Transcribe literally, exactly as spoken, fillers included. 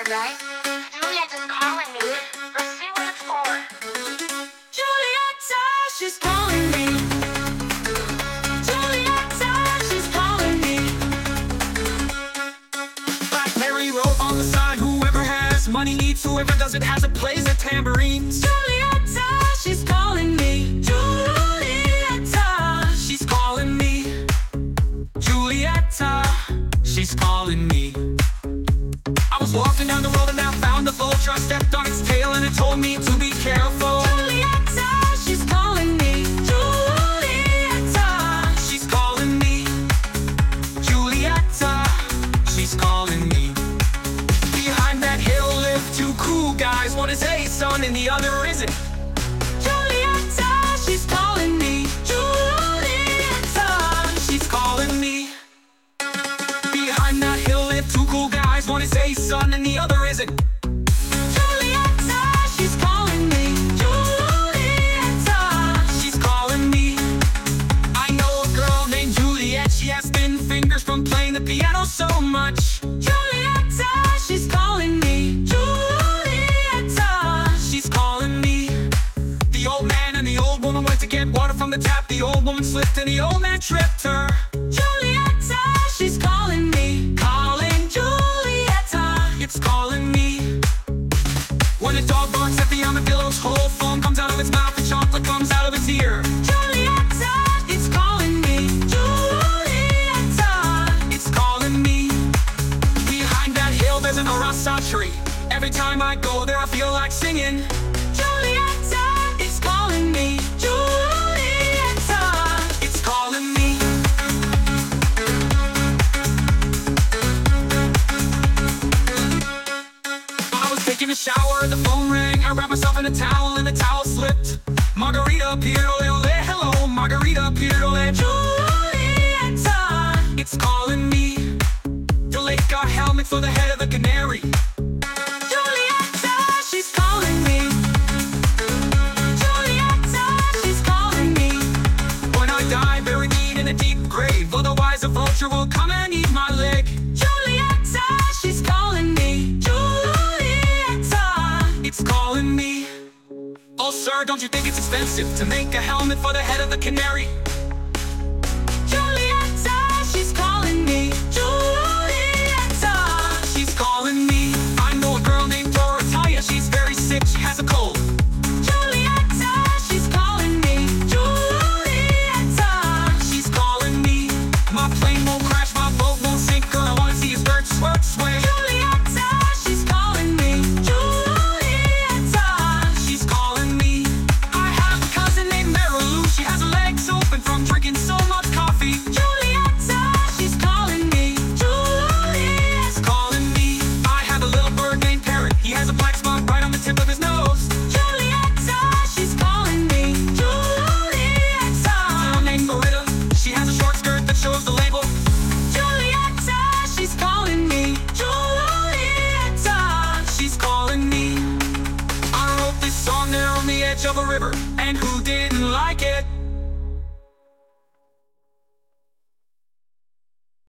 right? Julieta's calling me. Let's see what it's for. Julieta, she's calling me. Julieta, she's calling me. Blackberry wrote on the side, whoever has money needs, whoever doesn't has a plays a tambourine. Julieta, she's calling me. Julieta, She's calling me. Julieta, she's calling me. I was walking down the road and I found the vulture. I stepped on its tail and it told me to be careful. Julieta, she's calling me. Julieta, She's calling me. Julieta, she's calling me. Behind that hill live two cool guys. One is a son and the other isn't. Julieta, she's calling me. Julieta, She's calling me. Behind that hill live two cool guys. One is a son and the other isn't. Julieta, she's calling me. Julieta, She's calling me. I know a girl named Juliet. She has thin fingers from playing the piano so much. Julieta, she's calling me. Julieta, She's calling me. The old man and the old woman went to get water from the tap. The old woman slipped and the old man tripped her. Julieta, she's calling me. Calling, Julieta, it's calling me. When a dog barks at the armadillo's whole foam comes out of its mouth and chocolate comes out of its ear. Julieta, it's calling me. Julieta, It's calling me. Behind that hill there's an arasa tree. Every time I go there I feel like singing. Julieta, it's calling me. Julieta, It's calling me. I was taking a shower, the phone rang. I wrapped myself in a towel and the towel slipped. Margarita appeared, ole ole, hello. Margarita appeared, ole. Julieta, It's calling me. The lake got helmet for the head of the canary. Julieta, she's calling me. Julieta, she's calling me. When I die, bury me in a deep grave. Otherwise a vulture will come and eat my leg. Julieta, she's calling me. Julieta, It's calling me. Oh sir, don't you think it's expensive to make a helmet for the head of the canary?